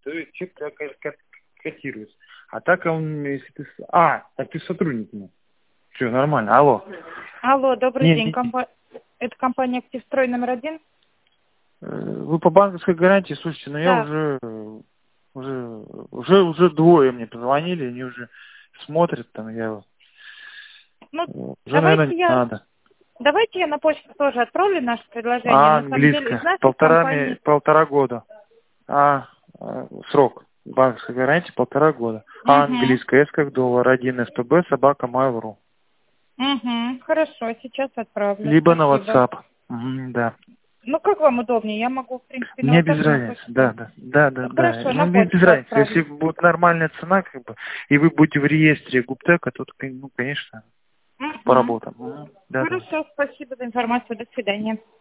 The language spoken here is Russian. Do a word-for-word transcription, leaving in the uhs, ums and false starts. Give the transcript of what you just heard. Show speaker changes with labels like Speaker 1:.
Speaker 1: то четко котируется. А так он, если ты... А, так ты сотрудник. Все, нормально. Алло.
Speaker 2: Алло, добрый
Speaker 1: Не,
Speaker 2: день.
Speaker 1: не,
Speaker 2: Компа... Это компания «Активстрой» номер один?
Speaker 1: Вы по банковской гарантии, слушайте, но я
Speaker 2: Да.
Speaker 1: уже, уже, уже, уже двое мне позвонили, они уже смотрят там, я
Speaker 2: Ну,
Speaker 1: уже, наверное,
Speaker 2: давайте
Speaker 1: не
Speaker 2: я...
Speaker 1: надо.
Speaker 2: Давайте я на почту тоже отправлю наше предложение.
Speaker 1: А,
Speaker 2: На самом деле, из
Speaker 1: английская,
Speaker 2: нашей
Speaker 1: полтора, ме-
Speaker 2: компании...
Speaker 1: полтора года. А, а, срок банковской гарантии полтора года. А,
Speaker 2: Угу.
Speaker 1: английская, С как доллар, один СПБ, собака, mail.ru.
Speaker 2: Угу. Хорошо, сейчас отправлю.
Speaker 1: Либо на
Speaker 2: Спасибо.
Speaker 1: WhatsApp. М, да.
Speaker 2: Ну, как вам удобнее? Я могу, в принципе, на
Speaker 1: Мне
Speaker 2: WhatsApp
Speaker 1: без
Speaker 2: и на
Speaker 1: разницы,
Speaker 2: почту.
Speaker 1: да, да, да, да,
Speaker 2: Ну,
Speaker 1: да.
Speaker 2: хорошо,
Speaker 1: Ну,
Speaker 2: на
Speaker 1: мне без
Speaker 2: почту
Speaker 1: разницы.
Speaker 2: отправлю.
Speaker 1: Если будет нормальная цена, как бы, и вы будете в реестре Гуптека, то, ну, конечно,
Speaker 2: Угу.
Speaker 1: поработаем. Мгм. Да, да.
Speaker 2: Хорошо, спасибо за информацию. До свидания.